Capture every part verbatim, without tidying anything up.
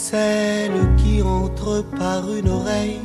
Celle qui entre par une oreille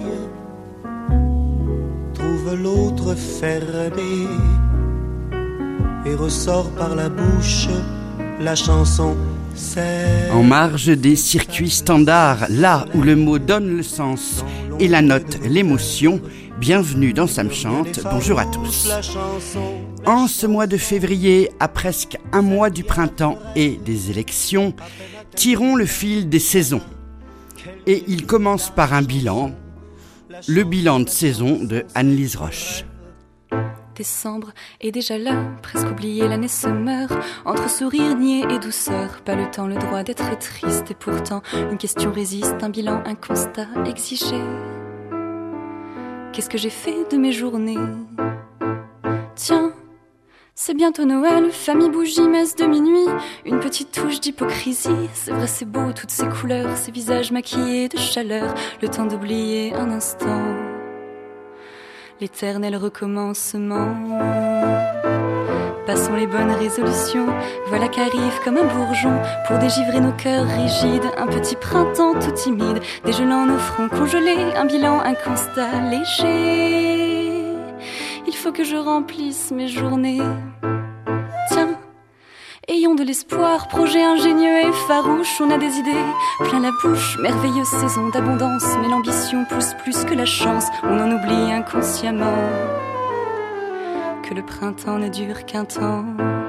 trouve l'autre fermée et ressort par la bouche la chanson. C'est en marge des circuits standards, là où le mot donne le sens et la note l'émotion, bienvenue dans Ça me chante, bonjour à tous. En ce mois de février, à presque un mois du printemps et des élections, tirons le fil des saisons. Et il commence par un bilan, le bilan de saison de Anne-Lise Roche. Décembre est déjà là, presque oublié, l'année se meurt. Entre sourire, niais et douceur, pas le temps, le droit d'être triste. Et pourtant, une question résiste, un bilan, un constat exigé. Qu'est-ce que j'ai fait de mes journées ? Tiens, c'est bientôt Noël, famille, bougie, messe de minuit. Une petite touche d'hypocrisie, c'est vrai c'est beau, toutes ces couleurs, ces visages maquillés de chaleur. Le temps d'oublier un instant l'éternel recommencement. Passons les bonnes résolutions, voilà qu'arrive comme un bourgeon pour dégivrer nos cœurs rigides. Un petit printemps tout timide, dégelant nos fronts congelés. Un bilan, un constat léger. Il faut que je remplisse mes journées. Tiens, ayons de l'espoir, projet ingénieux et farouche. On a des idées plein la bouche, merveilleuse saison d'abondance. Mais l'ambition pousse plus que la chance, on en oublie inconsciemment que le printemps ne dure qu'un temps.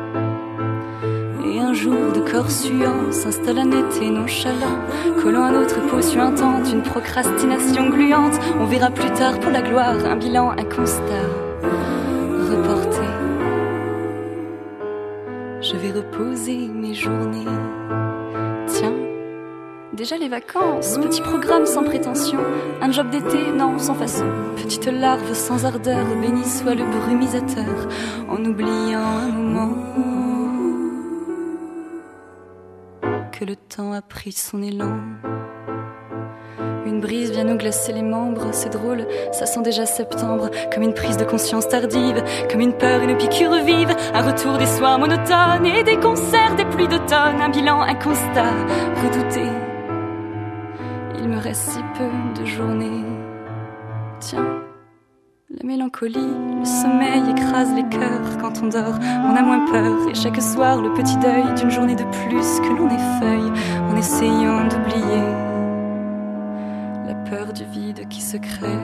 Et un jour de corps suant s'installe un été nonchalant, collant à notre peau suintante une procrastination gluante. On verra plus tard pour la gloire, un bilan, un constat reporté. Je vais reposer mes journées. Tiens, déjà les vacances, petit programme sans prétention. Un job d'été, non, sans façon. Petite larve sans ardeur, béni soit le brumisateur. En oubliant un moment que le temps a pris son élan. Une brise vient nous glacer les membres, c'est drôle, ça sent déjà septembre. Comme une prise de conscience tardive, comme une peur, une piqûre vive. Un retour des soirs monotones et des concerts, des pluies d'automne. Un bilan, un constat redouté. Il me reste si peu de journées. Tiens, la mélancolie, le sommeil écrase les cœurs. Quand on dort, on a moins peur. Et chaque soir, le petit deuil d'une journée de plus que l'on effeuille en essayant d'oublier la peur du vide qui se crée.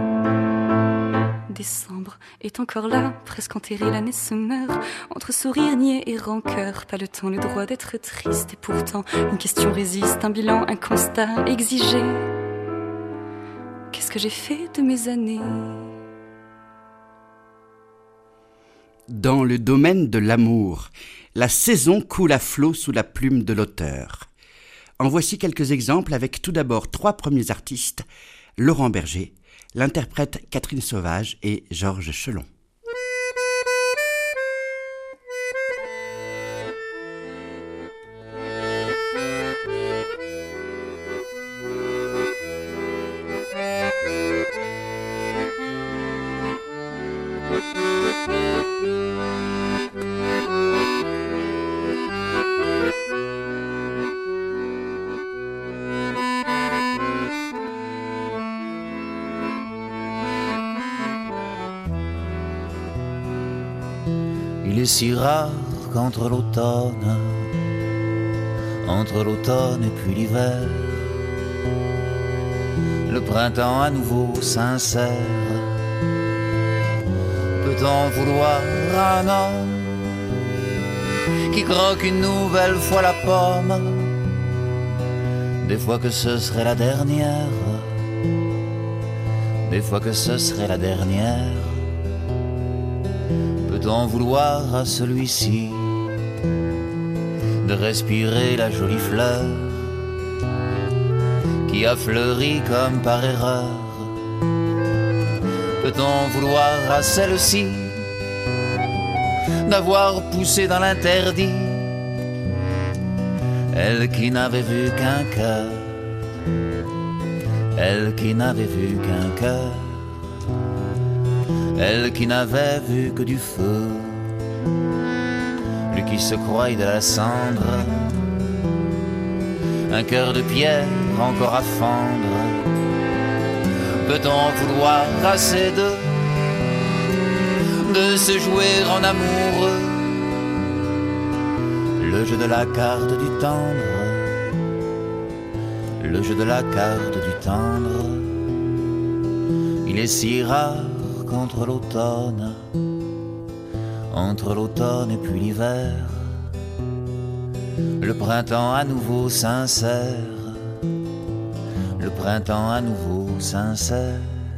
Décembre est encore là, presque enterré, l'année se meurt. Entre sourire, niais et rancœur, pas le temps, le droit d'être triste. Et pourtant, une question résiste, un bilan, un constat exigé. Qu'est-ce que j'ai fait de mes années ? Dans le domaine de l'amour, la saison coule à flot sous la plume de l'auteur. En voici quelques exemples avec tout d'abord trois premiers artistes, Laurent Berger, l'interprète Catherine Sauvage et Georges Chelon. Il est si rare qu'entre l'automne, entre l'automne et puis l'hiver, le printemps à nouveau s'insère. Peut-on vouloir un homme qui croque une nouvelle fois la pomme, des fois que ce serait la dernière, des fois que ce serait la dernière. Peut-on vouloir à celui-ci de respirer la jolie fleur qui a fleuri comme par erreur? Peut-on vouloir à celle-ci d'avoir poussé dans l'interdit, elle qui n'avait vu qu'un cœur, elle qui n'avait vu qu'un cœur, elle qui n'avait vu que du feu, lui qui se croyait de la cendre, un cœur de pierre encore à fendre. Peut-on vouloir assez d'eux, de se jouer en amoureux, le jeu de la carte du tendre, le jeu de la carte du tendre. Il est si rare qu'entre l'automne, entre l'automne et puis l'hiver, le printemps à nouveau sincère, le printemps à nouveau sincère.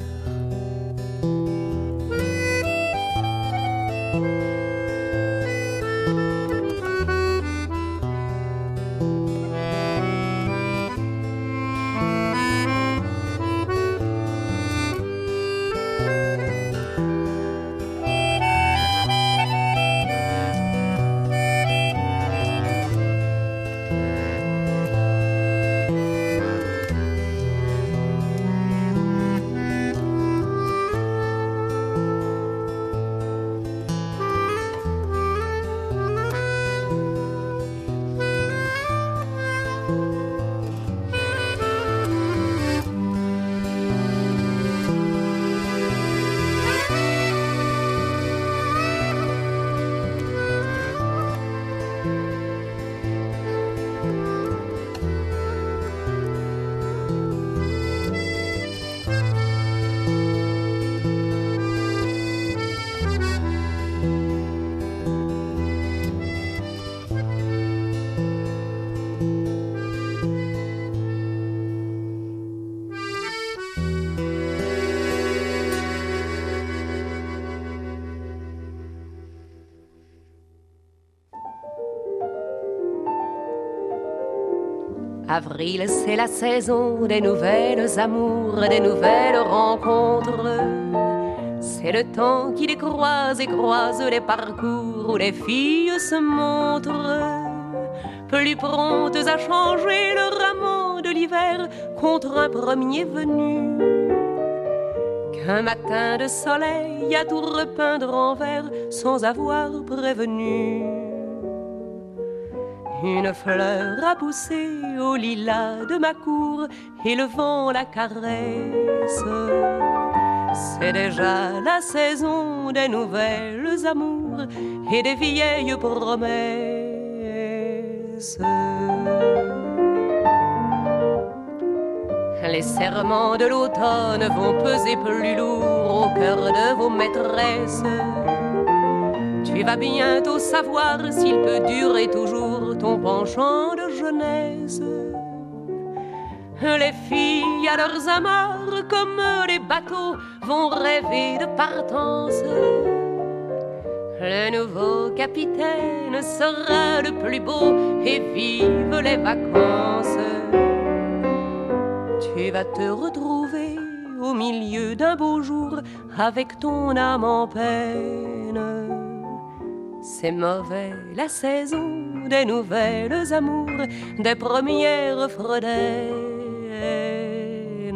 Avril, c'est la saison des nouvelles amours, des nouvelles rencontres. C'est le temps qui les croise et croise les parcours où les filles se montrent plus promptes à changer le rameau de l'hiver contre un premier venu. Qu'un matin de soleil à tout repeindre en vert sans avoir prévenu. Une fleur a poussé au lilas de ma cour et le vent la caresse. C'est déjà la saison des nouvelles amours et des vieilles promesses. Les serments de l'automne vont peser plus lourd au cœur de vos maîtresses. Tu vas bientôt savoir s'il peut durer toujours ton penchant de jeunesse. Les filles à leurs amarres comme les bateaux vont rêver de partance. Le nouveau capitaine sera le plus beau et vive les vacances. Tu vas te retrouver au milieu d'un beau jour avec ton âme en peine. C'est mauvais la saison des nouvelles amours, des premières fredaines.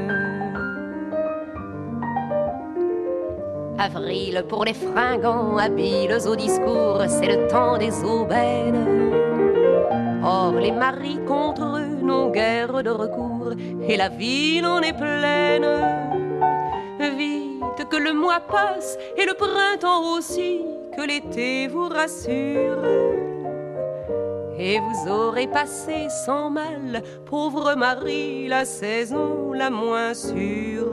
Avril pour les fringants habiles au discours, c'est le temps des aubaines. Or les maris contre eux n'ont guère de recours et la ville en est pleine. Vite que le mois passe et le printemps aussi, que l'été vous rassure. Et vous aurez passé sans mal, pauvre Marie, la saison la moins sûre.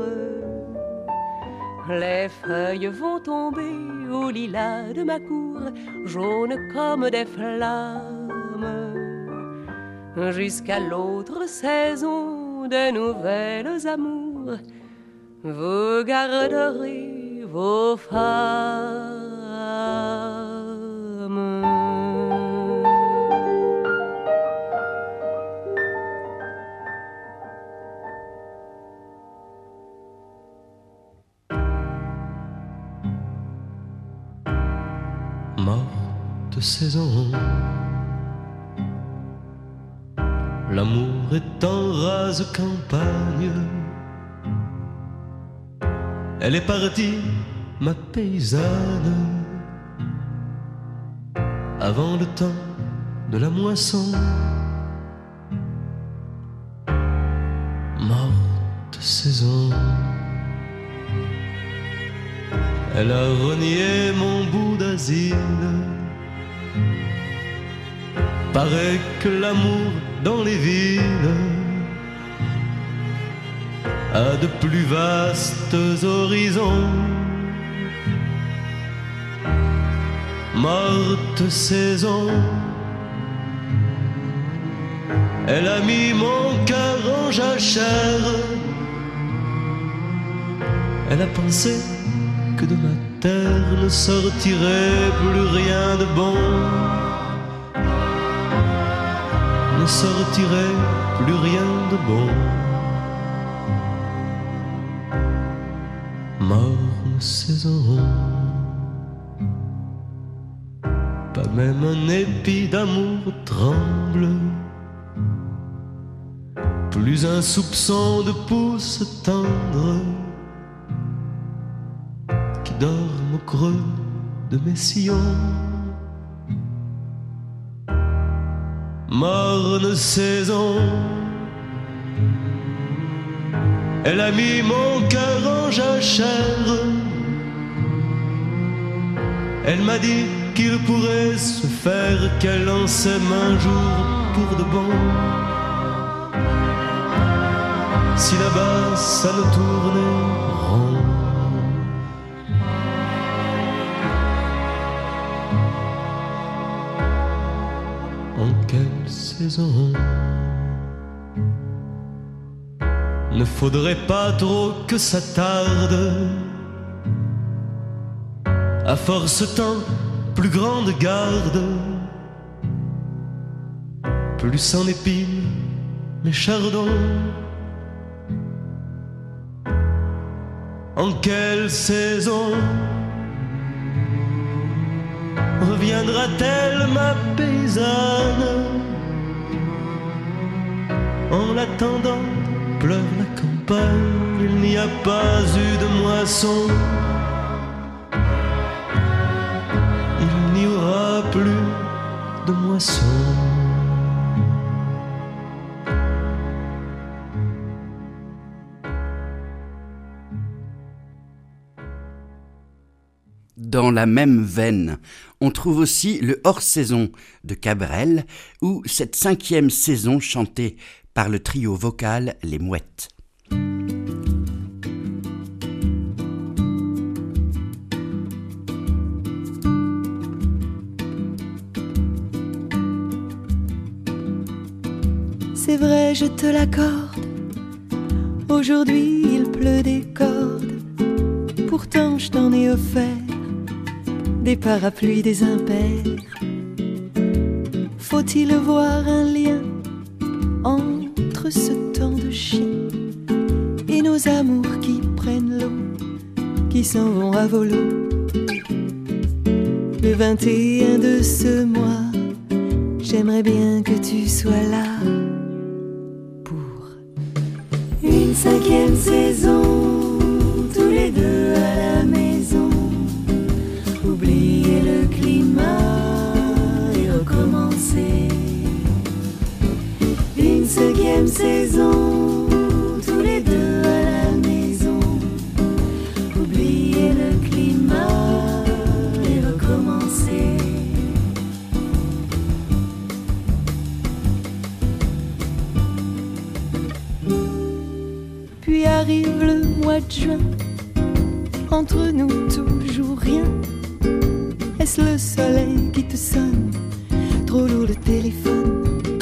Les feuilles vont tomber au lilas de ma cour, jaunes comme des flammes. Jusqu'à l'autre saison des nouvelles amours, vous garderez vos femmes. Morte saison, l'amour est en rase campagne. Elle est partie, ma paysanne, avant le temps de la moisson. saison. Elle a renié mon bout d'asile. Paraît que l'amour dans les villes a de plus vastes horizons. Morte saison, elle a mis mon cœur en jachère. Elle a pensé que de ma terre ne sortirait plus rien de bon, ne sortirait plus rien de bon. Morne saison, pas même un épi d'amour tremble, plus un soupçon de pouce tendre qui dorme au creux de mes sillons. Morne saison, elle a mis mon cœur en jachère. Elle m'a dit qu'il pourrait se faire qu'elle en s'aime un jour pour de bon. Si là-bas ça ne tournait rond. En quelle saison ne faudrait pas trop que ça tarde. À force tant, plus grande garde, plus s'en épile mes chardons. En quelle saison reviendra-t-elle ma paysanne? En l'attendant pleure la campagne, il n'y a pas eu de moisson. Il n'y aura plus de moisson. Dans la même veine, on trouve aussi le hors-saison de Cabrel ou cette cinquième saison chantée par le trio vocal Les Mouettes. C'est vrai, je te l'accorde, aujourd'hui il pleut des cordes, pourtant je t'en ai offert des parapluies, des impairs. Faut-il voir un lien entre ce temps de chien et nos amours qui prennent l'eau, qui s'en vont à volo? Le vingt et un de ce mois, j'aimerais bien que tu sois là pour une cinquième saison, tous les deux à la maison. Oublier le climat et recommencer. Une cinquième saison, tous les deux à la maison. Oublier le climat et recommencer. Puis arrive le mois de juin, entre nous toujours rien. Est-ce le soleil qui te sonne, trop lourd le téléphone?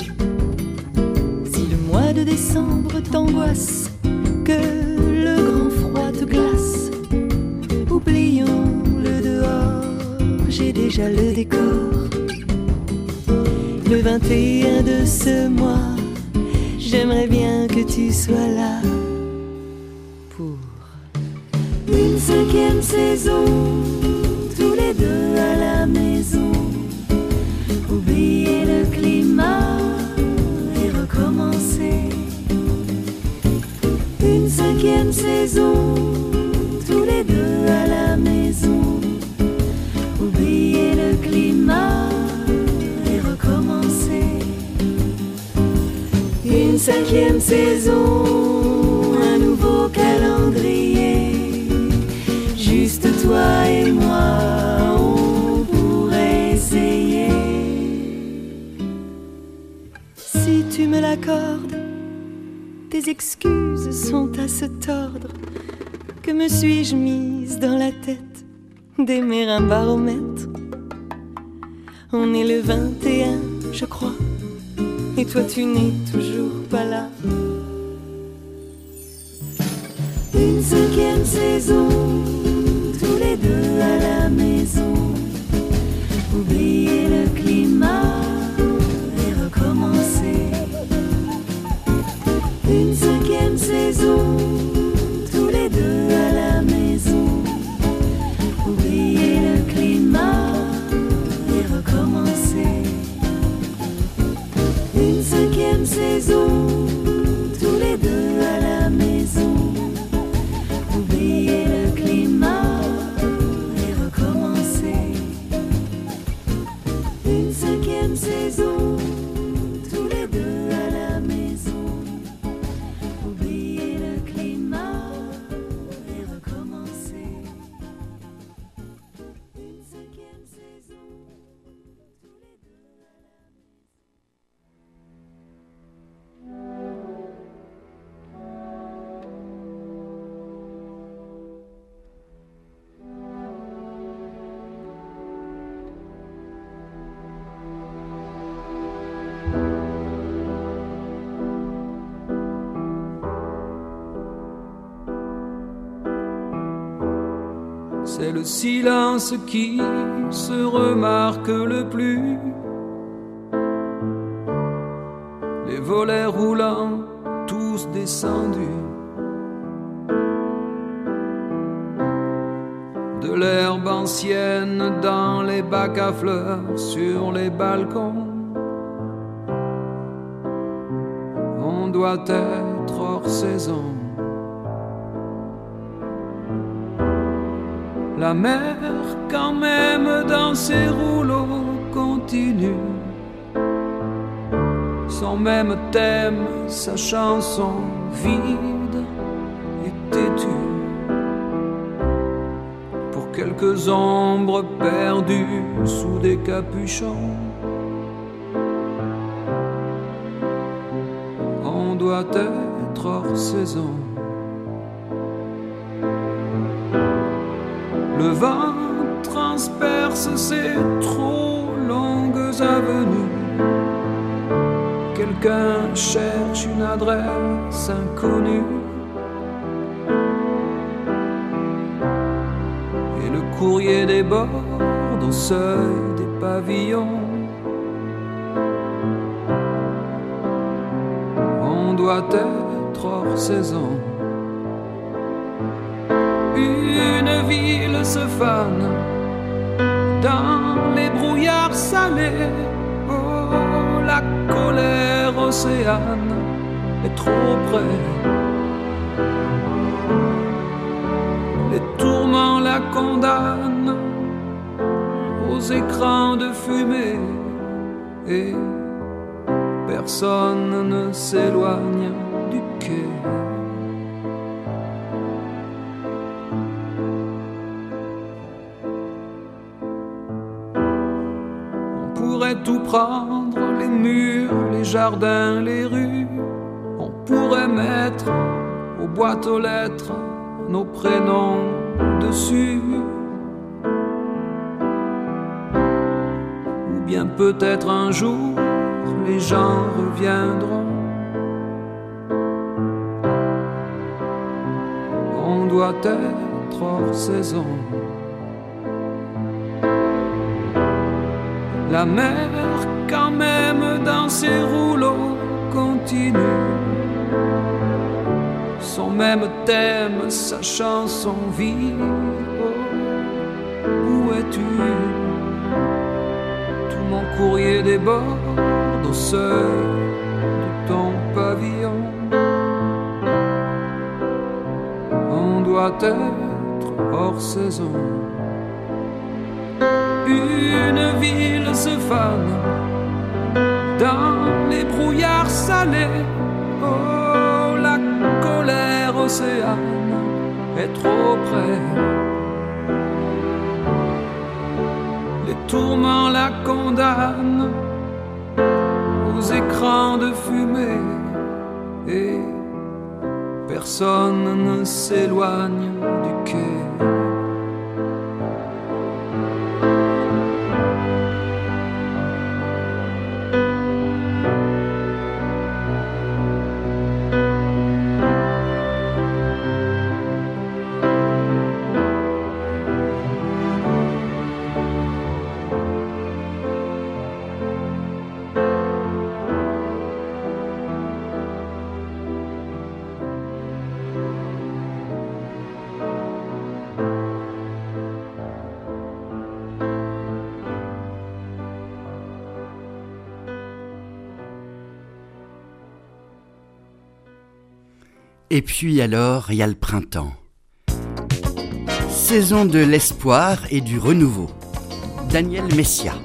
Si le mois de décembre t'angoisse, que le grand froid te glace, oublions le dehors, j'ai déjà le décor. Le vingt et un de ce mois, j'aimerais bien que tu sois là pour une cinquième saison, tous les deux à la maison. Oublier le climat et recommencer. Une cinquième saison, tous les deux à la maison. Oublier le climat et recommencer. Une cinquième saison, un nouveau toi et moi, on pourrait essayer. Si tu me l'accordes, tes excuses sont à se tordre. Que me suis-je mise dans la tête d'aimer un baromètre? On est le vingt et un, je crois, et toi tu n'es toujours pas là. Une cinquième saison, tous les deux à la maison. Oublier le climat et recommencer. Une cinquième saison, tous les deux à la maison. Oublier le climat et recommencer. Une cinquième saison, tous les deux à la maison. Oublier le climat et recommencer. Une cinquième saison, tous les deux à la maison. Oublier le climat et recommencer. Une cinquième saison, tous les deux à la C'est le silence qui se remarque le plus. Les volets roulants, tous descendus. De l'herbe ancienne dans les bacs à fleurs, sur les balcons. On doit être hors saison. La mer, quand même, dans ses rouleaux, continue son même thème, sa chanson vide et têtue. Pour quelques ombres perdues sous des capuchons, on doit être hors saison. Le vent transperce ces trop longues avenues. Quelqu'un cherche une adresse inconnue. Et le courrier déborde au seuil des pavillons. On doit être hors saison. Une ville se fane dans les brouillards salés. Oh, la colère océane est trop près. Les tourments la condamnent aux écrans de fumée. Et personne ne s'éloigne du quai. Tout prendre, les murs, les jardins, les rues. On pourrait mettre aux boîtes aux lettres nos prénoms dessus. Ou bien peut-être un jour les gens reviendront. On doit être hors saison. La mer, quand même, dans ses rouleaux, continue son même thème, sa chanson vive. Oh, où es-tu? Tout mon courrier déborde au seuil de ton pavillon. On doit être hors saison. Une ville se fane dans les brouillards salés. Oh, la colère océane est trop près. tourment la condamne aux écrans de fumée et personne ne s'éloigne du quai. Et puis alors, il y a le printemps. Saison de l'espoir et du renouveau. Daniel Messia.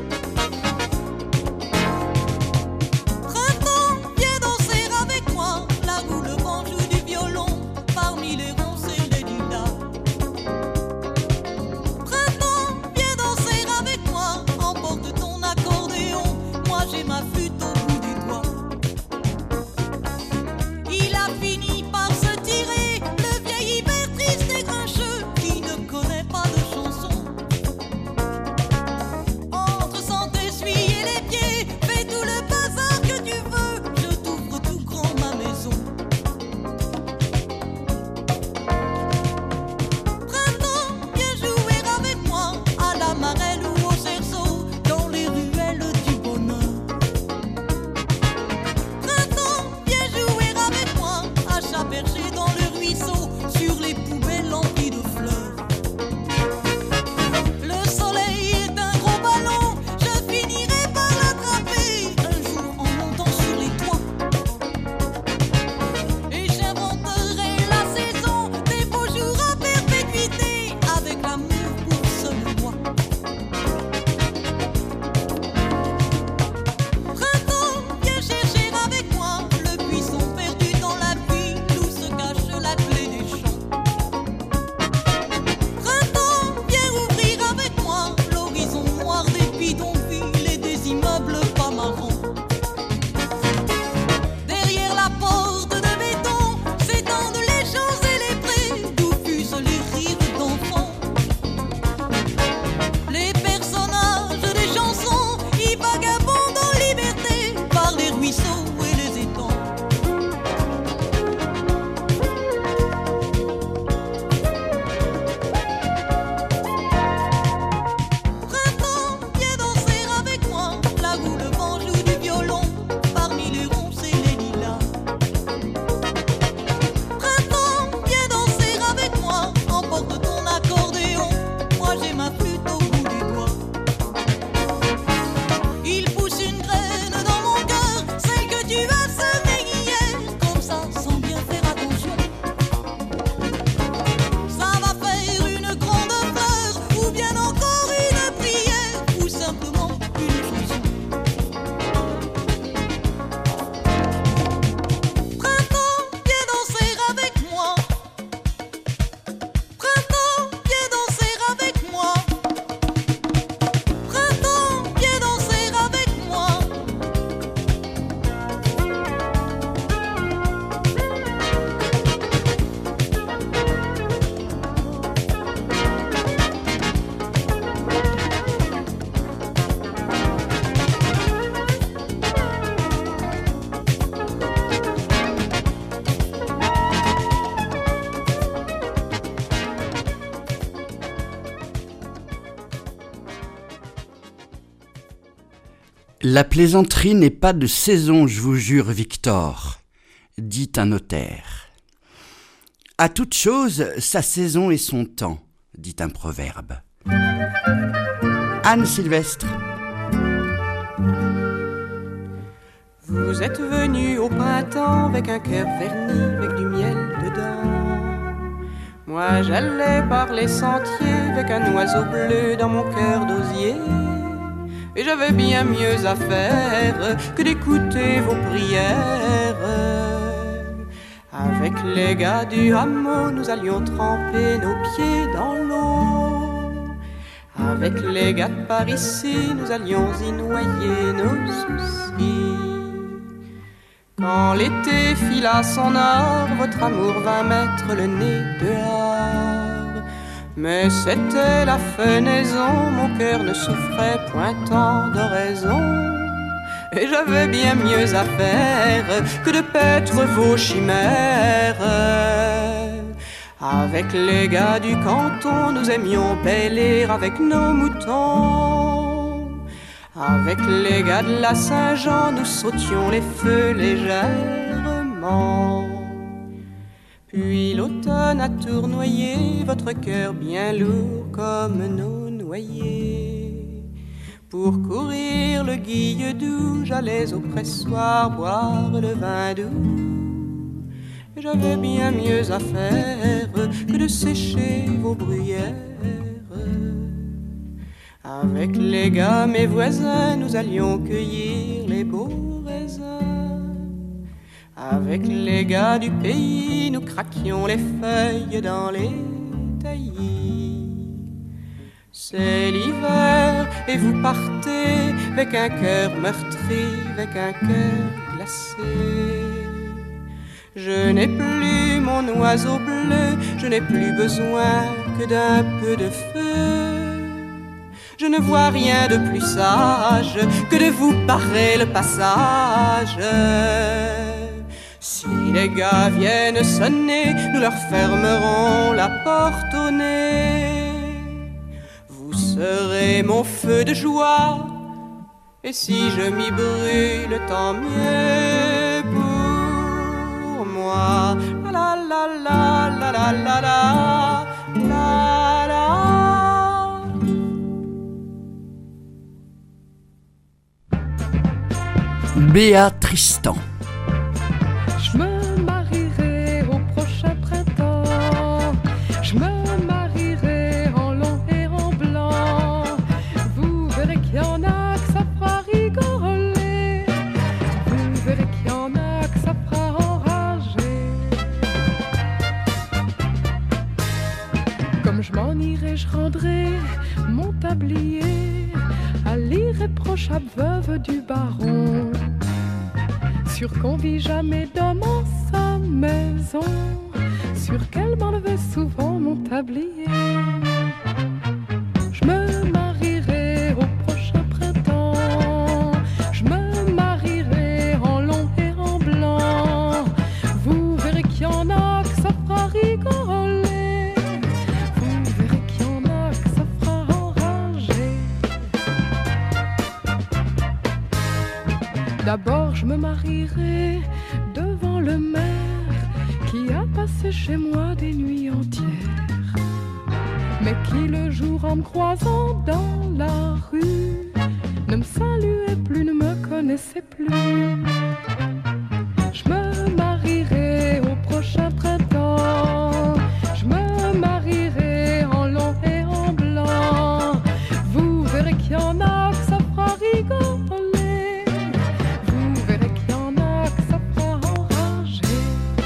La plaisanterie n'est pas de saison, je vous jure, Victor, dit un notaire. À toute chose, sa saison et son temps, dit un proverbe. Anne Sylvestre. Vous êtes venu au printemps avec un cœur verni, avec du miel dedans. Moi j'allais par les sentiers avec un oiseau bleu dans mon cœur d'osier. Et j'avais bien mieux à faire que d'écouter vos prières. Avec les gars du hameau, nous allions tremper nos pieds dans l'eau. Avec les gars de par ici, nous allions y noyer nos soucis. Quand l'été fila son or, votre amour vint mettre le nez dehors. Mais c'était la fenaison, mon cœur ne souffrait point tant d'oraison. Et j'avais bien mieux à faire que de paître vos chimères. Avec les gars du canton, nous aimions bêler avec nos moutons. Avec les gars de la Saint-Jean, nous sautions les feux légèrement. Puis l'automne a tournoyé votre cœur bien lourd comme nos noyers. Pour courir le Guilledou, j'allais au pressoir boire le vin doux. J'avais bien mieux à faire que de sécher vos bruyères. Avec les gars, mes voisins, nous allions cueillir les beaux raisins. Avec les gars du pays, nous craquions les feuilles dans les taillis. C'est l'hiver et vous partez avec un cœur meurtri, avec un cœur glacé. Je n'ai plus mon oiseau bleu, je n'ai plus besoin que d'un peu de feu. Je ne vois rien de plus sage que de vous barrer le passage. Si les gars viennent sonner, nous leur fermerons la porte au nez. Vous serez mon feu de joie, et si je m'y brûle, tant mieux pour moi. La la la la la la la la la. Béa Tristan. Je me marierai au prochain printemps. Je me marierai en long et en blanc. Vous verrez qu'il y en a que ça fera rigoler. Vous verrez qu'il y en a que ça fera enrager. Comme je m'en irai, je rendrai mon tablier à l'irréprochable veuve du baron. Sûr qu'on vit jamais d'homme en sa maison, sûr qu'elle m'enlevait souvent mon tablier. Je me marierai au prochain printemps. Je me marierai en long et en blanc. Vous verrez qu'il y en a que ça fera rigoler. Vous verrez qu'il y en a que ça fera enrager. D'abord je me marierai devant le maire qui a passé chez moi des nuits entières, mais qui le jour en me croisant dans la rue ne me saluait plus, ne me connaissait plus. Je me marierai au prochain printemps. Je me marierai en long et en blanc. Vous verrez qu'il y en a que ça fera rigoler. Vous verrez qu'il y en a que ça fera enrager.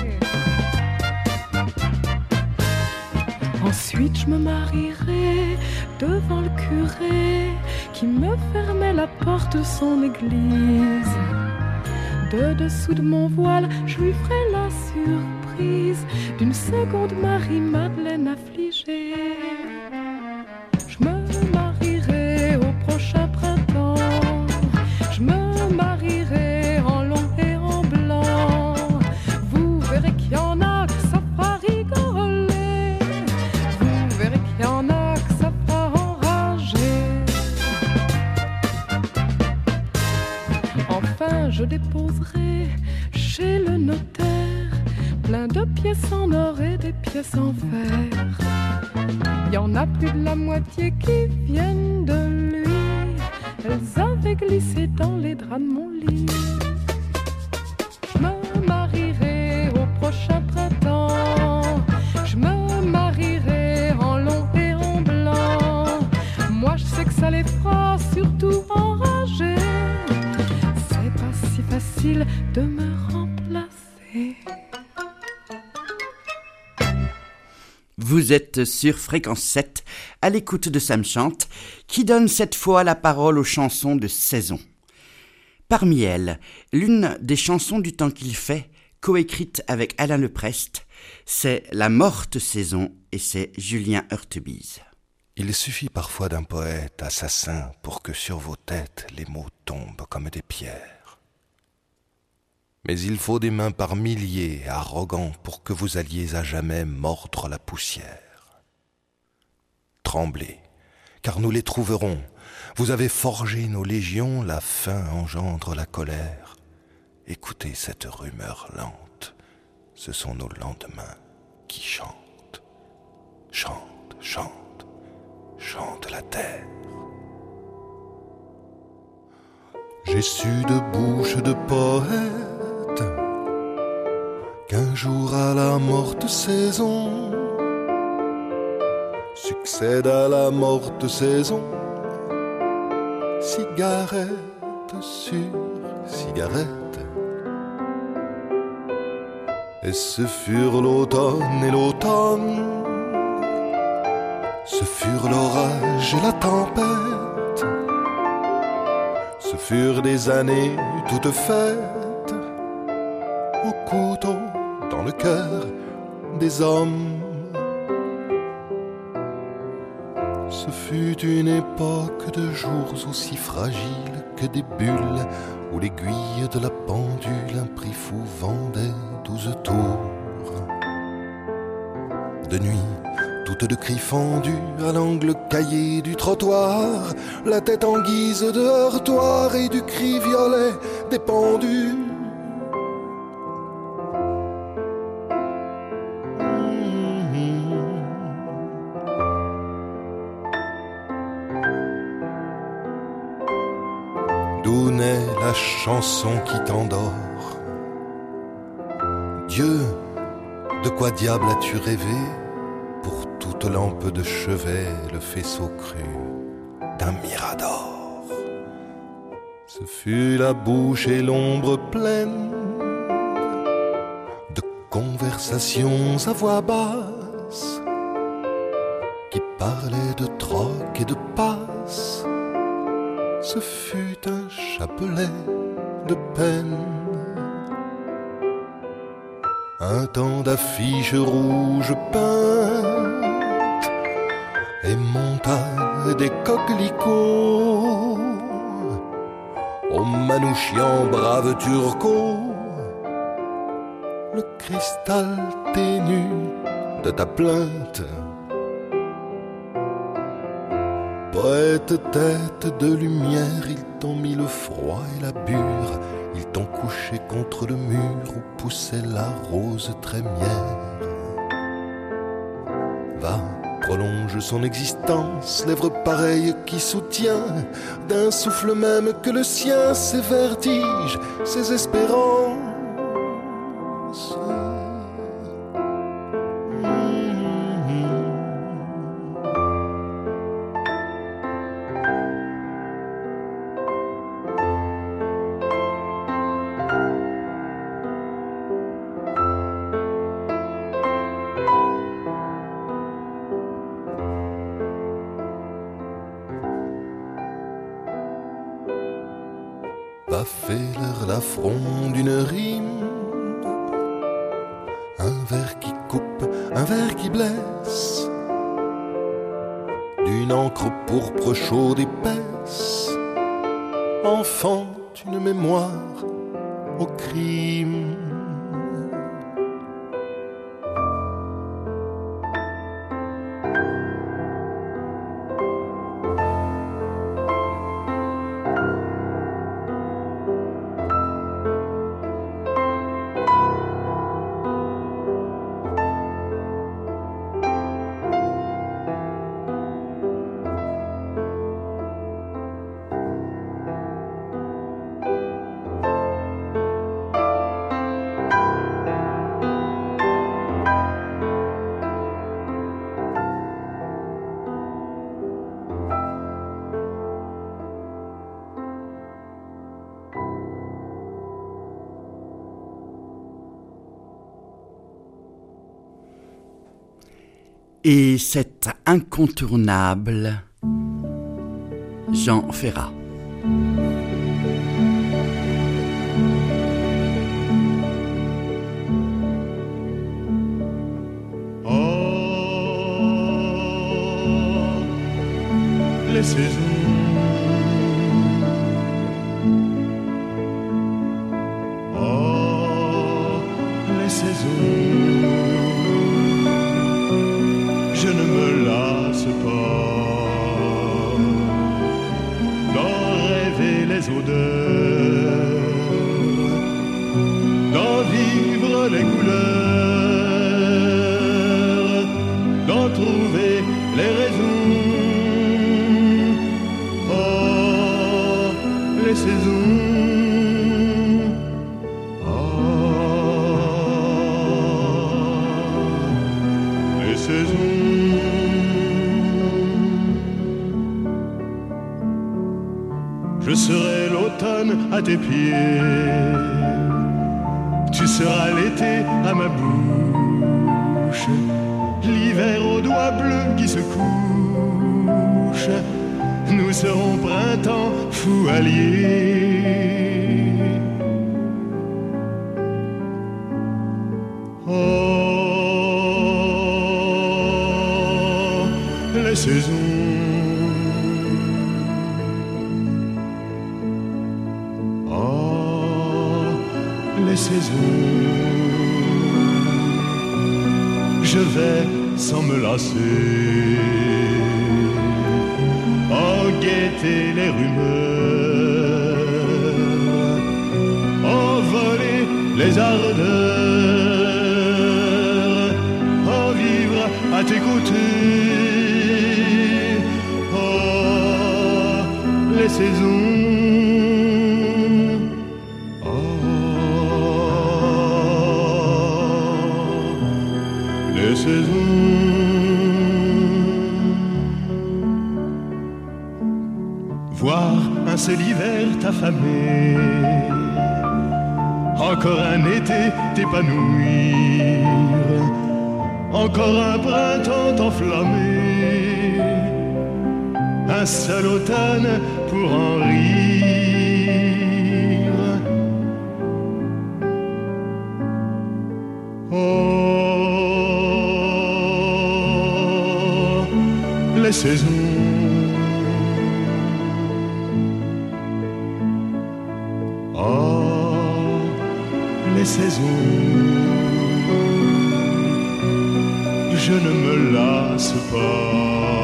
Ensuite je me marierai devant le curé qui me fermait la porte de son église. De dessous de mon voile, je lui ferai la surprise d'une seconde Marie-Madeleine affligée. Je me marierai au prochain printemps. Je me marierai en long et en blanc. Vous verrez qu'il y en a que ça fera rigoler. Vous verrez qu'il y en a que ça fera enrager. Enfin je déposerai chez le notaire plein de pièces en or et des pièces en fer. Il y en a plus de la moitié qui viennent de lui. Elles avaient glissé dans les draps de mon lit. Je me marierai au prochain printemps. Je me marierai en long et en blanc. Moi je sais que ça les fera surtout enrager. C'est pas si facile de me remplacer. Vous êtes sur Fréquence sept, à l'écoute de Sam Chante, qui donne cette fois la parole aux chansons de saison. Parmi elles, l'une des chansons du temps qu'il fait, coécrite avec Alain Leprest, c'est La morte saison et c'est Julien Heurtebise. Il suffit parfois d'un poète assassin pour que sur vos têtes les mots tombent comme des pierres. Mais il faut des mains par milliers arrogants pour que vous alliez à jamais mordre la poussière. Tremblez, car nous les trouverons. Vous avez forgé nos légions, la faim engendre la colère. Écoutez cette rumeur lente, ce sont nos lendemains qui chantent. Chante, chante, chante la terre. J'ai su de bouche de poète qu'un jour à la morte saison succède à la morte saison cigarette sur cigarette. Et ce furent l'automne et l'automne, ce furent l'orage et la tempête, ce furent des années toutes faites au couteau dans le cœur des hommes. Ce fut une époque de jours aussi fragiles que des bulles où l'aiguille de la pendule un prix fou vendait douze tours. De nuit, toutes de cris fendus à l'angle caillé du trottoir, la tête en guise de heurtoir et du cri violet des pendules. D'où naît la chanson qui t'endort? Dieu, de quoi diable as-tu rêvé? Pour toute lampe de chevet, le faisceau cru d'un mirador. Ce fut la bouche et l'ombre pleine de conversations à voix basse qui parlaient de troc et de passe. Ce fut un chapelet de peine, un temps d'affiches rouges peintes et montagne des coquelicots au manouchian brave turco, le cristal ténu de ta plainte. Poète tête de lumière, ils t'ont mis le froid et la bure, ils t'ont couché contre le mur où poussait la rose trémière. Va, prolonge son existence, lèvres pareilles qui soutient d'un souffle même que le sien, ses vertiges, ses espérances. Va faire l'affront d'une rime, un vers qui coupe, un vers qui blesse, d'une encre pourpre chaude épaisse, enfante une mémoire au crime. Et cet incontournable Jean Ferrat. Les saisons, oh, les saisons, je ne me lasse pas d'en rêver les odeurs, d'en vivre les couleurs, d'en trouver les raisons. Les saisons, oh, les saisons. Je serai l'automne à tes pieds, tu seras l'été à ma bouche, l'hiver aux doigts bleus qui se couche. Nous serons printemps fou alliés. Oh, les saisons, oh, les saisons. Je vais sans me lasser guetter les rumeurs, envoler les ardeurs, en vivre à tes côtés. Oh, les saisons, oh, les saisons. Voir un seul hiver t'affamer, encore un été t'épanouir, encore un printemps t'enflammer, un seul automne pour en rire. Oh, les saisons, les saisons, je ne me lasse pas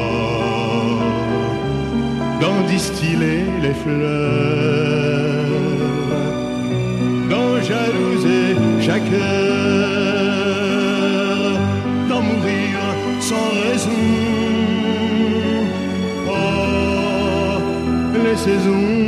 d'en distiller les fleurs, d'en jalouser chaque heure, d'en mourir sans raison. Oh, les saisons,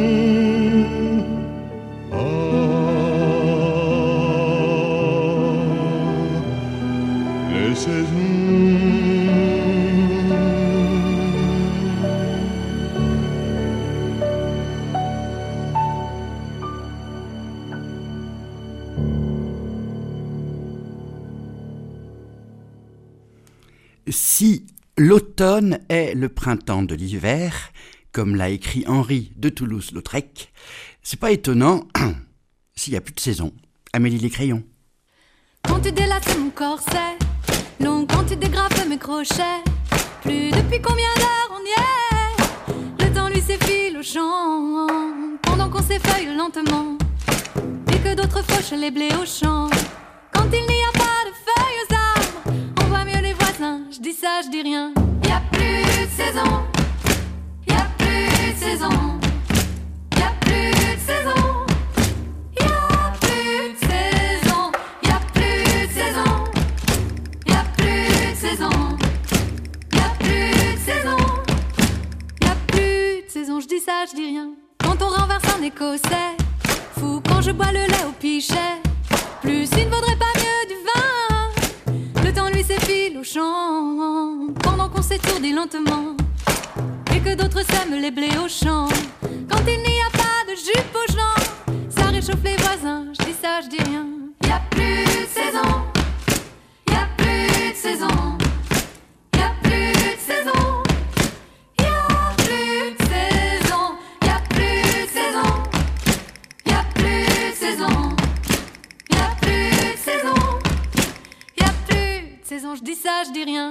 si l'automne est le printemps de l'hiver, comme l'a écrit Henri de Toulouse-Lautrec, c'est pas étonnant s'il n'y a plus de saison. Amélie Les Crayons. Quand tu délaces mon corset, non, quand tu dégrafes mes crochets, plus depuis combien d'heures on y est, le temps lui s'effile au champ, pendant qu'on s'effeuille lentement, et que d'autres fauchent les blés au champ. Quand il n'y a pas de feuilles aux arbres, on voit mieux les voisins, je dis ça, je dis rien. Y a plus de saison, y a plus de saison, y a plus de saison, y a plus de saison, y a plus de saison, y a plus de saison, y a plus de saison, y a plus de saison, je dis ça, je dis rien. Quand on renverse un écossais, fou quand je bois le lait au pichet, plus il ne vaudrait pas mieux du vin, le temps lui s'effile au champ, pendant qu'on s'étourdit lentement, et que d'autres sèment les blés au champ. Quand il n'y a pas de jupe aux gens, ça réchauffe les voisins, je dis ça, je dis rien. Y a plus de saison, y a plus de saison, ça, je dis rien.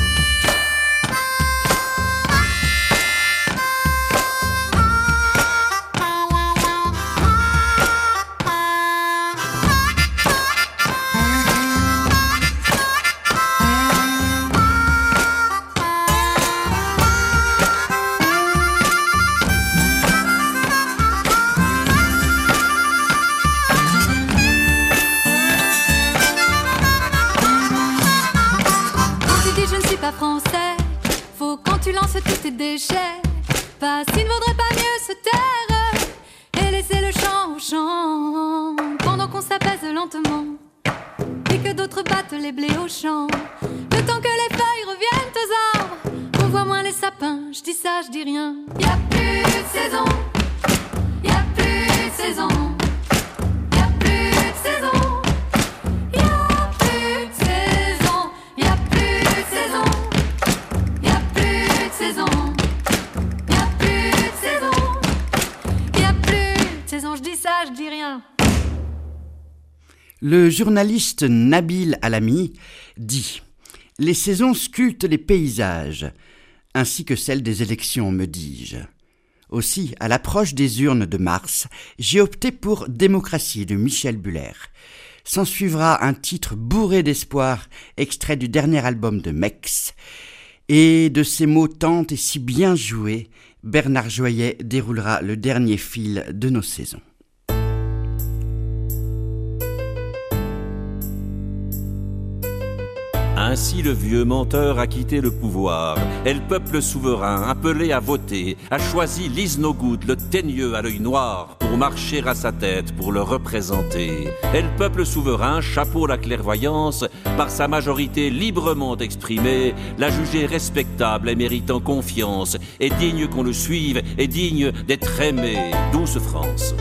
Français, faut quand tu lances tous tes déchets, pas s'il ne vaudrait pas mieux se taire et laisser le champ au champ pendant qu'on s'apaise lentement et que d'autres battent les blés au champ. Le temps que les feuilles reviennent aux arbres, on voit moins les sapins. Je dis ça, je dis rien. Y a plus de saison, y a plus de saison. Je dis ça, je dis rien. Le journaliste Nabil Alami dit « Les saisons sculptent les paysages, ainsi que celles des élections, me dis-je. Aussi, à l'approche des urnes de mars, j'ai opté pour Démocratie de Michel Buller. S'en suivra un titre bourré d'espoir, extrait du dernier album de Mex. Et de ces mots tendres et si bien joués, Bernard Joyet déroulera le dernier fil de nos saisons. Ainsi le vieux menteur a quitté le pouvoir, et le peuple souverain, appelé à voter, a choisi Lise Nogoud, le teigneux à l'œil noir, pour marcher à sa tête, pour le représenter. Et le peuple souverain, chapeau la clairvoyance, par sa majorité librement exprimée, l'a jugé respectable et méritant confiance, et digne qu'on le suive, et digne d'être aimé. Douce France.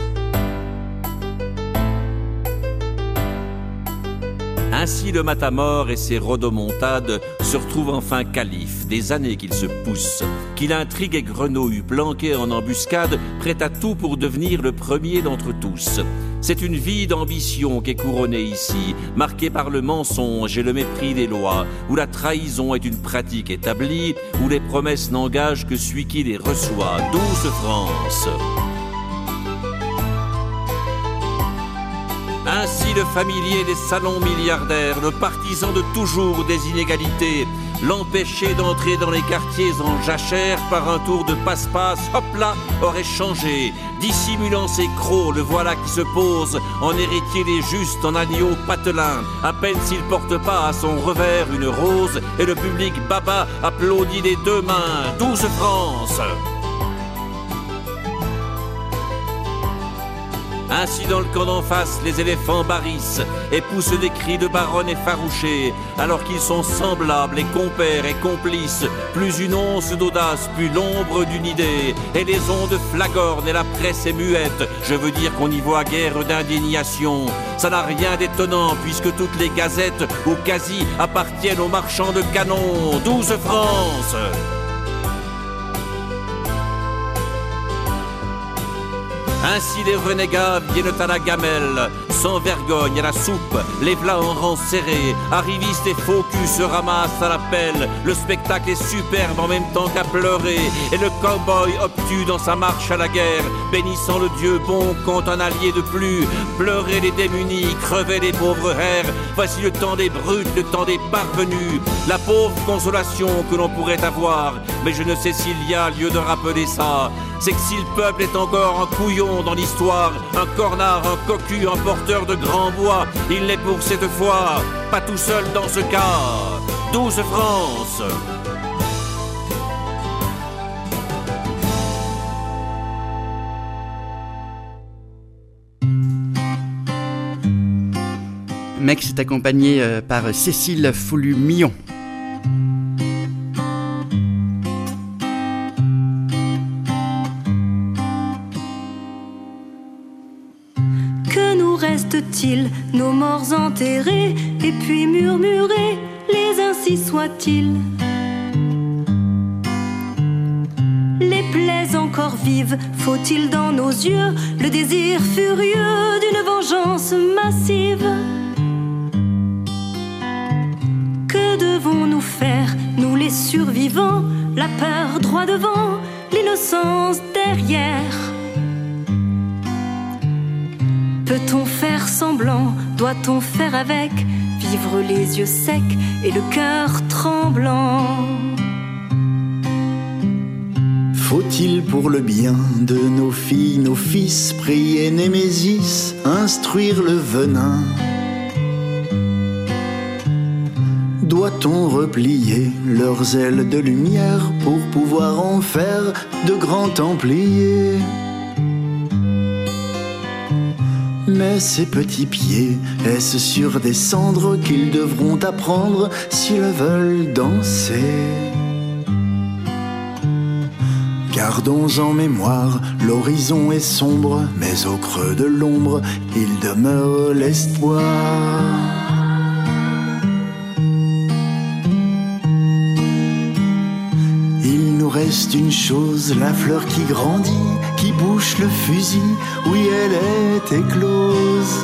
Ainsi le matamor et ses rodomontades se retrouvent enfin calife, des années qu'il se pousse, qu'il intrigue et grenouille, planqué en embuscade, prêt à tout pour devenir le premier d'entre tous. C'est une vie d'ambition qui est couronnée ici, marquée par le mensonge et le mépris des lois, où la trahison est une pratique établie, où les promesses n'engagent que celui qui les reçoit. Douce France. Ainsi le familier des salons milliardaires, le partisan de toujours des inégalités, l'empêcher d'entrer dans les quartiers en jachère par un tour de passe-passe, hop là, aurait changé. Dissimulant ses crocs, le voilà qui se pose en héritier des justes, en agneau patelin. À peine s'il porte pas à son revers une rose, et le public baba applaudit des deux mains. Douce France. Ainsi dans le camp d'en face, les éléphants barrissent et poussent des cris de baronne effarouchés, alors qu'ils sont semblables et compères et complices, plus une once d'audace, plus l'ombre d'une idée, et les ondes flagornent et la presse est muette, je veux dire qu'on y voit guère d'indignation. Ça n'a rien d'étonnant, puisque toutes les gazettes, ou quasi, appartiennent aux marchands de canons. Douce France. Ainsi les renégats viennent à la gamelle, sans vergogne à la soupe, les plats en rang serré, arrivistes et faux culs se ramassent à la pelle, le spectacle est superbe en même temps qu'à pleurer, et le cow-boy obtus dans sa marche à la guerre, bénissant le Dieu bon compte un allié de plus, pleurer les démunis, crever les pauvres hères, voici le temps des brutes, le temps des parvenus, la pauvre consolation que l'on pourrait avoir, mais je ne sais s'il y a lieu de rappeler ça, c'est que si le peuple est encore un couillon dans l'histoire, un cornard, un cocu, un porteur de grand bois, il n'est pour cette fois pas tout seul dans ce cas. Douce France. Mex est accompagné euh, par Cécile Foulu-Millon. Reste-t-il nos morts enterrés et puis murmurés, les ainsi soit-il. Les plaies encore vives, faut-il dans nos yeux le désir furieux d'une vengeance massive? Que devons-nous peur droit devant, l'innocence derrière. Peut-on faire semblant, doit-on faire avec, vivre les yeux secs et le cœur tremblant? Faut-il pour le bien de nos filles, nos fils, prier Némésis, instruire le venin? Doit-on replier leurs ailes de lumière pour pouvoir en faire de grands templiers? Mais ces petits pieds, est-ce sur des cendres qu'ils devront apprendre s'ils veulent danser? Gardons en mémoire, l'horizon est sombre, mais au creux de l'ombre, il demeure l'espoir. Il nous reste une chose, la fleur qui grandit, qui bouche le fusil, oui elle est éclose.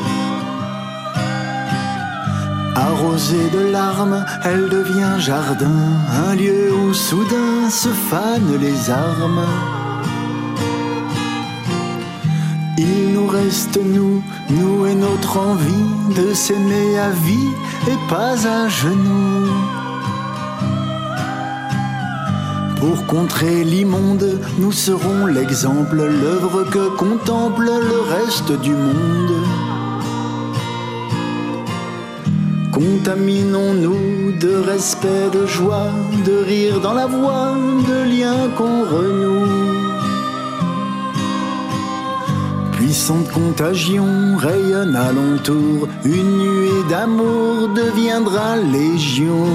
Arrosée de larmes, elle devient jardin, un lieu où soudain se fanent les armes. Il nous reste nous, nous et notre envie de s'aimer à vie et pas à genoux. Pour contrer l'immonde, nous serons l'exemple, l'œuvre que contemple le reste du monde. Contaminons-nous de respect, de joie, de rire dans la voix, de liens qu'on renoue. Puissante contagion rayonne alentour, une nuée d'amour deviendra légion.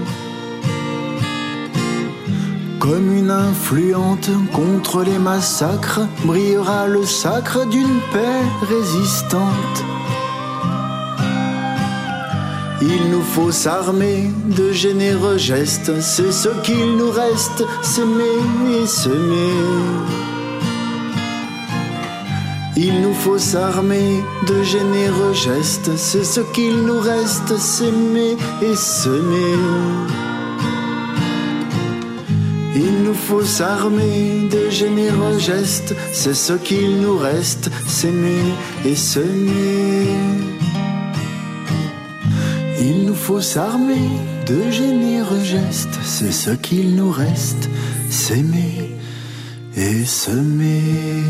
Comme une influente contre les massacres, brillera le sacre d'une paix résistante. Il nous faut s'armer de généreux gestes, c'est ce qu'il nous reste, s'aimer et semer. Il nous faut s'armer de généreux gestes, c'est ce qu'il nous reste, s'aimer et semer. Il nous faut s'armer de généreux gestes, c'est ce qu'il nous reste, s'aimer et semer. Il nous faut s'armer de généreux gestes, c'est ce qu'il nous reste, s'aimer et semer.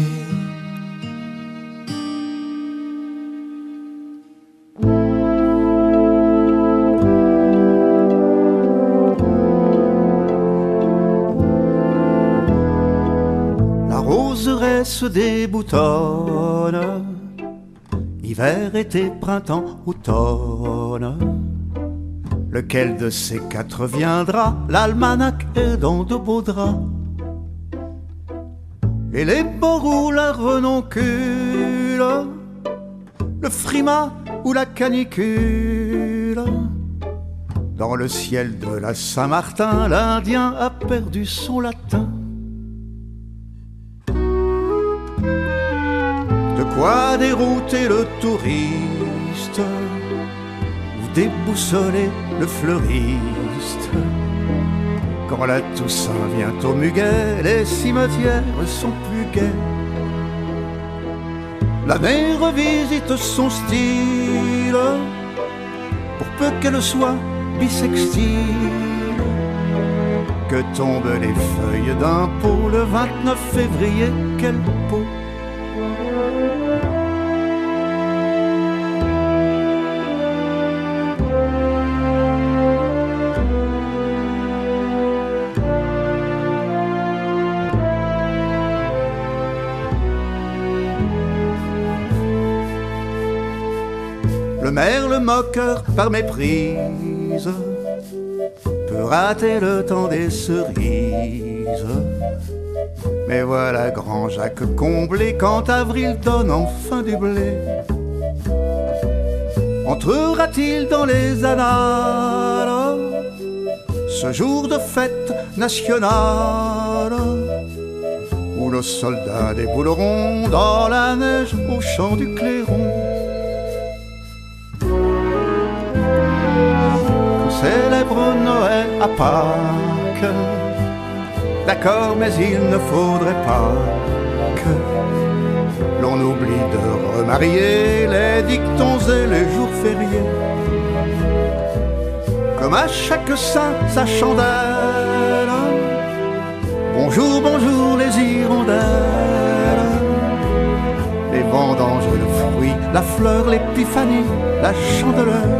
La roseraie se déboutonne, hiver, été, printemps, automne. Lequel de ces quatre viendra? L'almanach est dans de beaux draps. Et les beaux ou la renoncule, le frima ou la canicule. Dans le ciel de la Saint-Martin, l'Indien a perdu son latin. De quoi dérouter le touriste ou déboussoler le fleuriste. Quand la Toussaint vient au Muguet, les cimetières sont plus gais. L'année revisite son style, pour peu qu'elle soit bisextile. Que tombent les feuilles d'un pot le vingt-neuf février, quelle peau. Le merle moqueur par méprise peut rater le temps des cerises. Mais voilà grand Jacques comblé quand avril donne enfin du blé. Entrera-t-il dans les annales ce jour de fête nationale où nos soldats débouleront dans la neige au champ du Clairon? Célèbre Noël à Pâques, d'accord, mais il ne faudrait pas que l'on oublie de remarier les dictons et les jours fériés. Comme à chaque saint sa chandelle. Bonjour, bonjour les hirondelles, les vendanges, le fruit, la fleur, l'épiphanie, la chandeleur.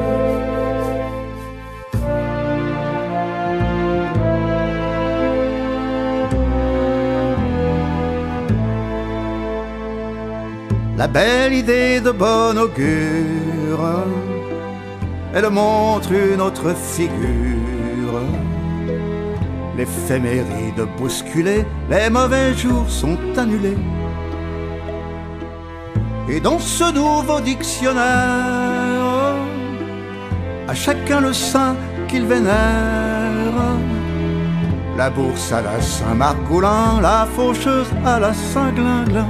La belle idée de bon augure, elle montre une autre figure. L'éphéméride bousculée, les mauvais jours sont annulés. Et dans ce nouveau dictionnaire, à chacun le saint qu'il vénère. La bourse à la Saint-Margoulin, la faucheuse à la Saint-Glinglin.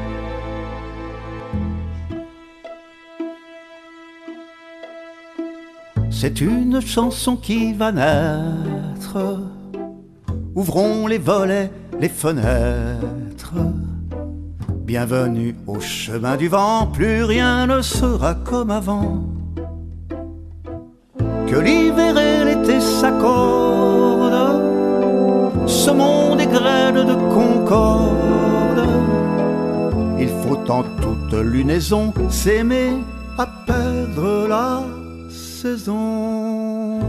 C'est une chanson qui va naître. Ouvrons les volets, les fenêtres. Bienvenue au chemin du vent, plus rien ne sera comme avant. Que l'hiver et l'été s'accordent, ce monde est grêle de concorde. Il faut en toute lunaison s'aimer à perdre la saison.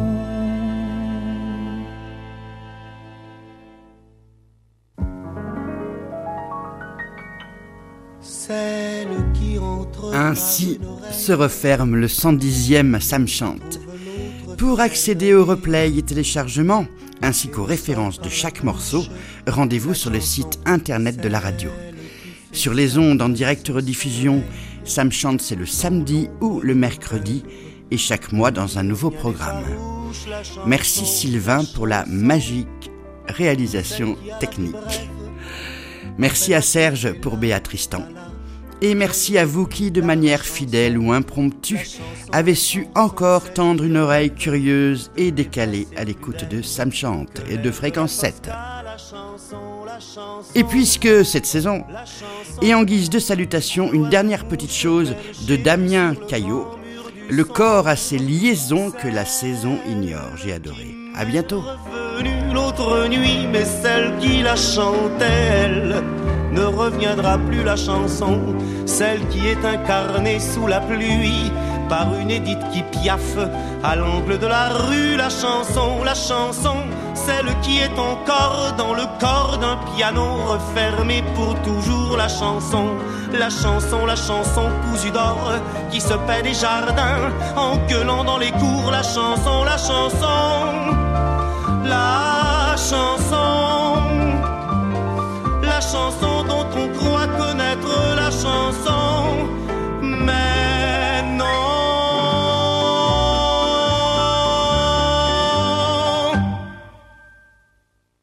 Ainsi se referme le cent dixième Sam Chante. Pour accéder au replay et téléchargement, ainsi qu'aux références de chaque morceau, rendez-vous sur le site internet de la radio. Sur les ondes en direct rediffusion, Sam Chante c'est le samedi ou le mercredi, et chaque mois dans un nouveau programme. Merci Sylvain pour la magique réalisation technique. Merci à Serge pour Béat Tristan. Et merci à vous qui, de manière fidèle ou impromptue, avez su encore tendre une oreille curieuse et décalée à l'écoute de Sam Chante et de Fréquence sept. Et puisque cette saison, et en guise de salutation, une dernière petite chose de Damien Caillot, le corps a ses liaisons que la saison ignore. J'ai adoré. À bientôt. L'autre nuit, mais celle qui la chantait, elle, ne reviendra plus. La chanson, celle qui est incarnée sous la pluie par une Édith qui piaffe à l'angle de la rue. La chanson, la chanson, celle qui est encore dans le corps d'un piano refermé pour toujours. La chanson, la chanson, la chanson cousue d'or qui se paie des jardins en gueulant dans les cours. La chanson, la chanson, la chanson, la chanson